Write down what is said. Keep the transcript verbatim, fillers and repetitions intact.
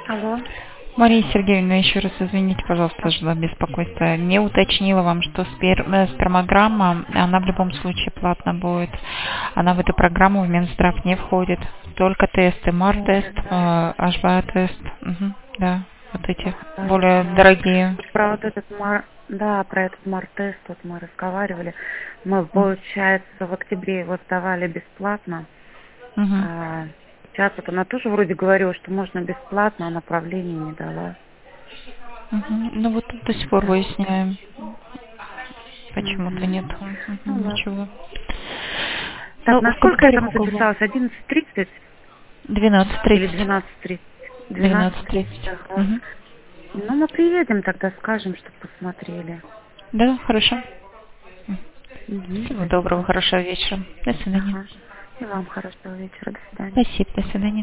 Алло. Мария Сергеевна, еще раз извините, пожалуйста за беспокойство. Не уточнила вам, что спер... э, спермограмма, она в любом случае платно будет. Она в эту программу в Минздрав не входит. Только тесты, МАР-тест, Вот, да. э, эйч би эй-тест. Мгм, да, вот эти Да, я более знаю. дорогие. Про вот этот мар... Да, про этот мар-тест вот мы разговаривали. Мы, М, получается, в октябре его сдавали бесплатно. мгм, А сейчас вот она тоже вроде говорила, что можно бесплатно, а направления не дала. мгм. Ну вот до сих пор Так. выясняем. Почему-то нет. Угу. Ну Мгм, ладно. ничего. Так, Ну, на в сколько я комментариях там указано. записалась? одиннадцать тридцать двенадцать или тридцать. двенадцать тридцать? двенадцать двенадцать тридцать, тридцать. ага. Мгм. Ну, мы приедем тогда, скажем, чтобы посмотрели. Да, хорошо. Угу, Всего доброго, спасибо. хорошего вечера. До свидания. Ага. И вам хорошего вечера. До свидания. Спасибо, до свидания.